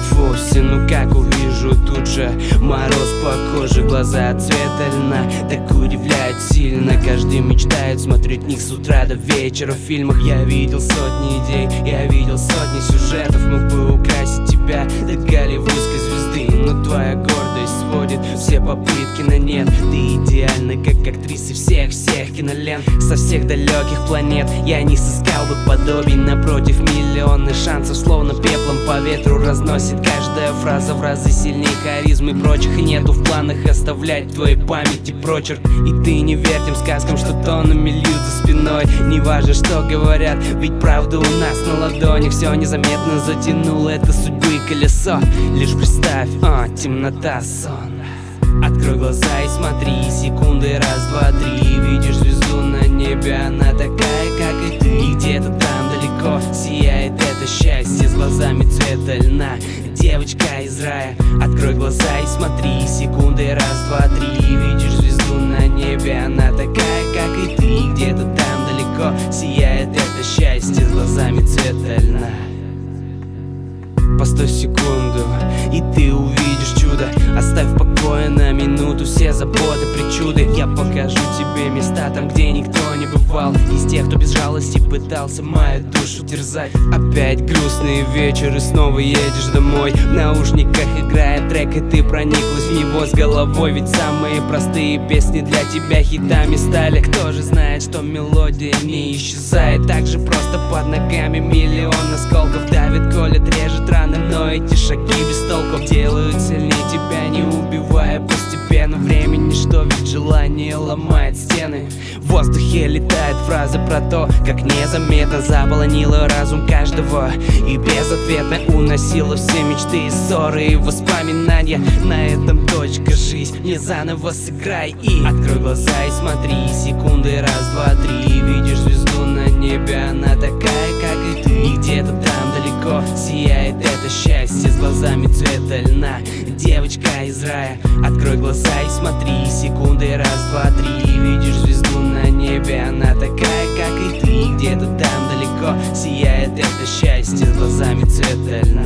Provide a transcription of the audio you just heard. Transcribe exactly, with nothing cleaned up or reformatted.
вовсе, ну как увижу тут же мороз по коже, глаза цвета льна так удивляют сильно. Каждый мечтает смотреть в них с утра до вечера. В фильмах я видел сотни идей, я видел сотни сюжетов. Мог бы украсить тебя до голливудской звезды, но твоя гордость сводит все попытки на нет. Ты идеальна, как актрисы всех-всех кинолент со всех далеких планет. Я не сыскал бы подобий, напротив, миллионы шансов словно пеплом по ветру разносит каждая фраза в разы сильнее харизмы и прочих. Нету в планах оставлять в твоей памяти прочерк. И ты не верь тем сказкам, что тоннами льют за спиной. Не важно, что говорят, ведь правда у нас на ладонях. Все незаметно затянуло это судьбы колесо. Лишь представь, а, темнота, сон. Открой глаза и смотри, секунды раз, два, три. Видишь звезду на небе, она такая, как и ты. И где-то там далеко сияет это счастье с глазами цвета льна, девочка из рая. Открой глаза и смотри, секунды раз, два, три. Видишь звезду на небе, она такая, как и ты. И где-то там далеко сияет это счастье с глазами цвета льна. Постой секунду, и ты увидишь чудо. Оставь в покое на минуту все заботы, причуды. Я покажу тебе места там, где никто не бывал. Из тех, кто без жалости пытался мою душу терзать. Опять грустный вечер, и снова едешь домой. В наушниках играет трек, и ты прониклась в него с головой. Ведь самые простые песни для тебя хитами стали. Кто же знает, что мелодия не исчезает. Так же просто под ногами миллион осколков давит, колет, режет раны. Но эти шаги без толков делают сильнее тебя, не убивая постепенно. Времени что, ведь желание ломает стены. В воздухе летает фраза про то, как незаметно заполонила разум каждого и безответно уносила все мечты и ссоры и воспоминания. На этом точка, жизнь мне заново сыграй. И открой глаза и смотри, секунды раз, два, три. Видишь звезду на небе, она такая, как и ты. И где-то там далеко сияет это счастье с глазами цвета льна, девочка из рая. Открой глаза и смотри, секунды раз, два, три. Видишь звезду на небе, она такая, как и ты. И где-то там далеко сияет это счастье с глазами цвета льна.